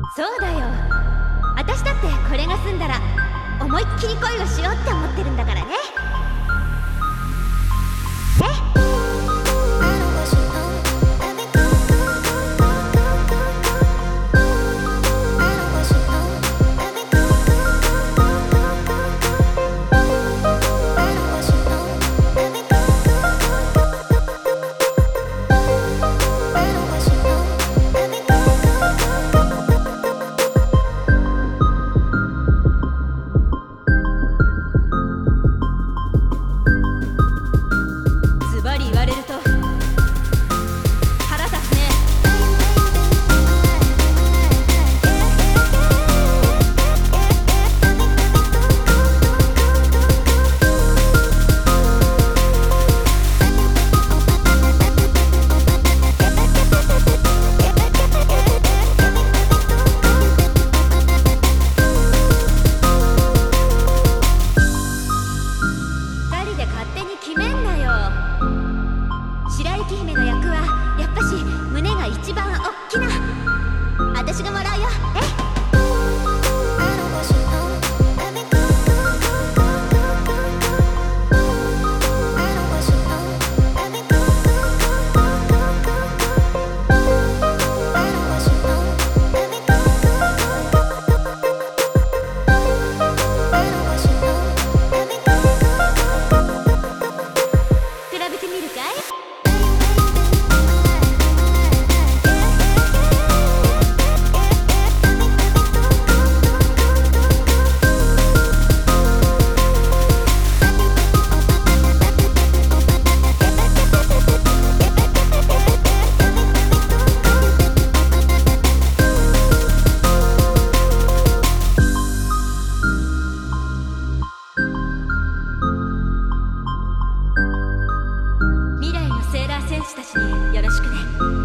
そうだよ。私だってこれが済んだら思いっきり恋をしようって思ってるんだからね。ズバリ言われると腹立つね。二人で勝手に決めんなよ。白雪姫の役はやっぱし胸が一番おっきな。私がもらうよ。比べてみるかい？未来のセーラー戦士たちによろしくね。